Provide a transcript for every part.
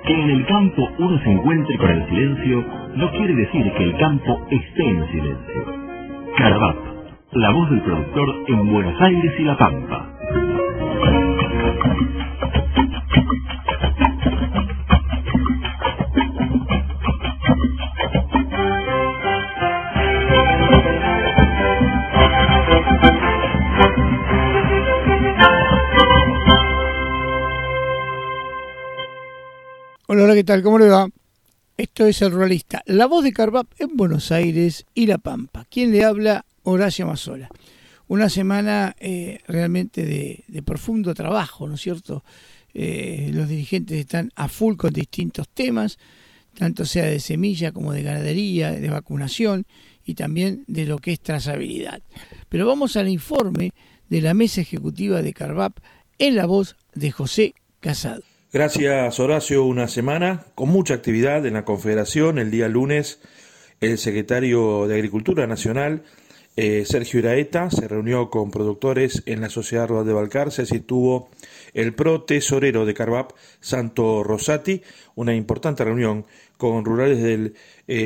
Que en el campo uno se encuentre con el silencio no quiere decir que el campo esté en silencio. Carvap, la voz del productor en Buenos Aires y La Pampa. Hola, ¿qué tal? ¿Cómo le va? Esto es El Ruralista, la voz de Carvap en Buenos Aires y La Pampa. ¿Quién le habla? Horacio Mazzola. Una semana realmente de profundo trabajo, ¿no es cierto? Los dirigentes están a full con distintos temas, tanto sea de semilla como de ganadería, de vacunación y también de lo que es trazabilidad. Pero vamos al informe de la mesa ejecutiva de Carvap en la voz de José Casado. Gracias, Horacio. Una semana con mucha actividad en la Confederación. El día lunes, el secretario de Agricultura Nacional, Sergio Iraeta, se reunió con productores en la Sociedad Rural de Balcarce y tuvo el pro-tesorero de Carvap, Santo Rosati, una importante reunión con rurales del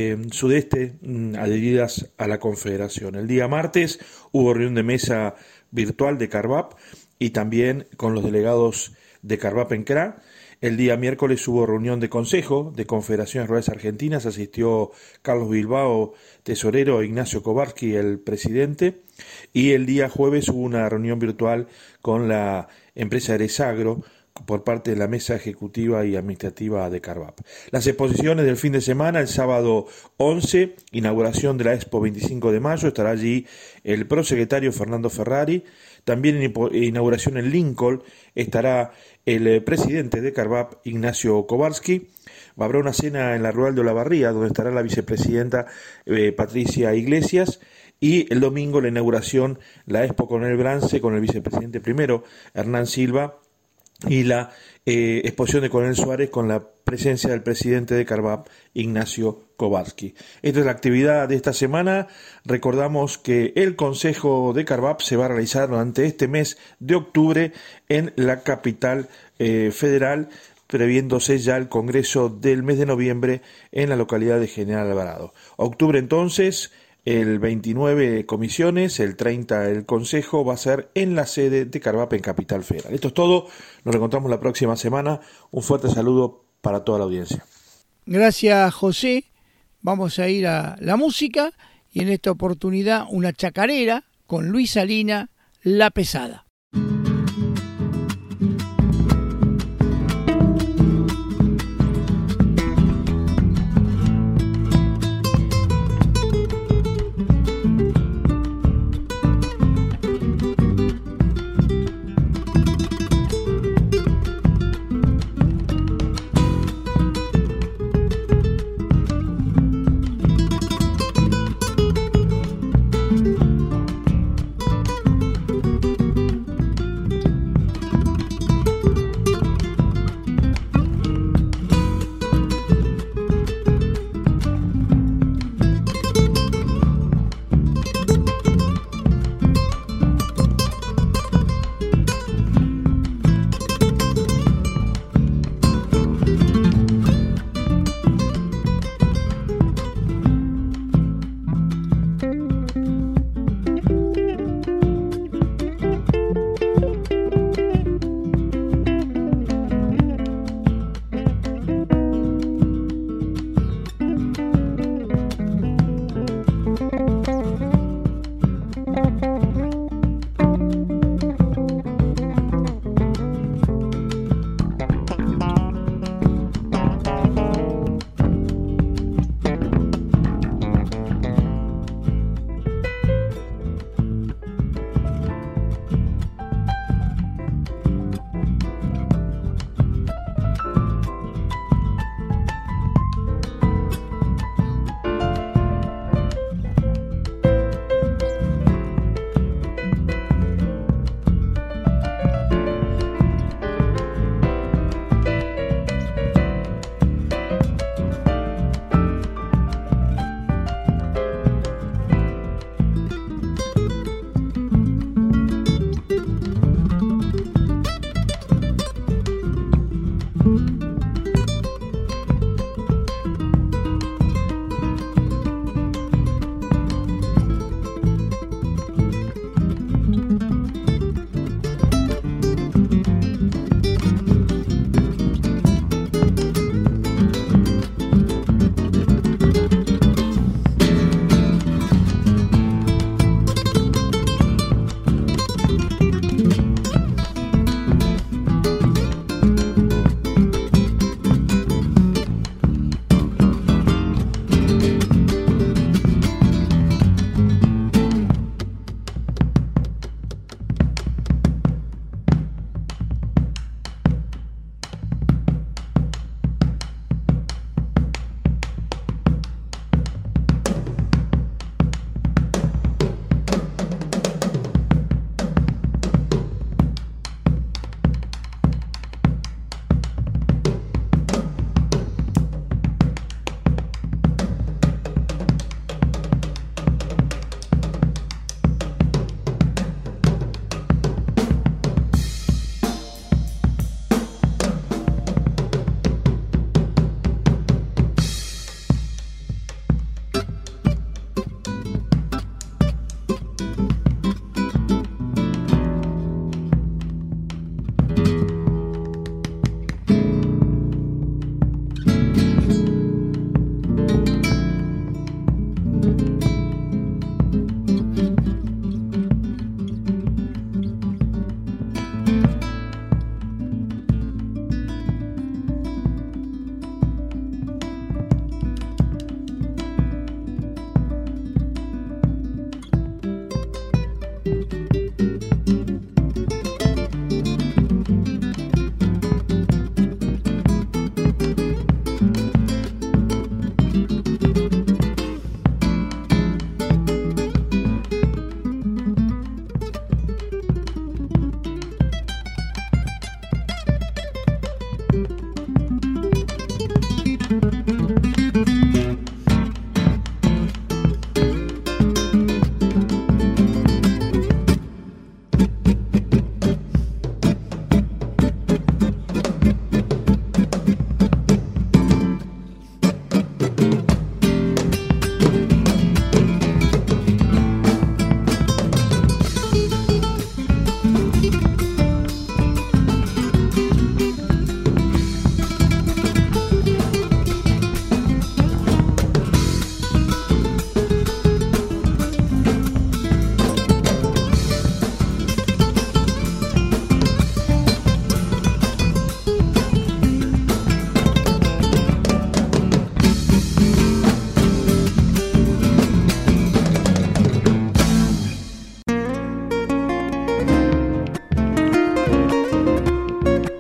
sudeste adheridas a la Confederación. El día martes hubo reunión de mesa virtual de Carvap y también con los delegados de Carvap en CRA. El día miércoles hubo reunión de consejo de Confederaciones Rurales Argentinas, asistió Carlos Bilbao, tesorero, Ignacio Kowarski, el presidente, y el día jueves hubo una reunión virtual con la empresa Eresagro por parte de la mesa ejecutiva y administrativa de Carvap. Las exposiciones del fin de semana, el sábado 11, inauguración de la Expo 25 de mayo, estará allí el prosecretario Fernando Ferrari. También en inauguración en Lincoln estará el presidente de Carvap, Ignacio Kowarski. Habrá una cena en la Rural de Olavarría, donde estará la vicepresidenta Patricia Iglesias. Y el domingo la inauguración, la Expo Coronel Brance, con el vicepresidente primero, Hernán Silva, y la exposición de Coronel Suárez con la presencia del presidente de Carvap, Ignacio Kowarski. Esta es la actividad de esta semana. Recordamos que el Consejo de Carvap se va a realizar durante este mes de octubre en la capital federal, previéndose ya el Congreso del mes de noviembre en la localidad de General Alvarado. Octubre entonces, el 29 comisiones, el 30 el Consejo, va a ser en la sede de Carvap en Capital Federal. Esto es todo, nos reencontramos la próxima semana. Un fuerte saludo para toda la audiencia. Gracias, José. Vamos a ir a la música y en esta oportunidad una chacarera con Luis Salina, La Pesada.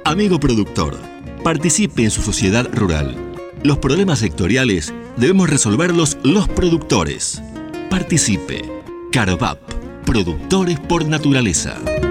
Amigo productor, participe en su sociedad rural. Los problemas sectoriales debemos resolverlos los productores. Participe. Carvap, productores por naturaleza.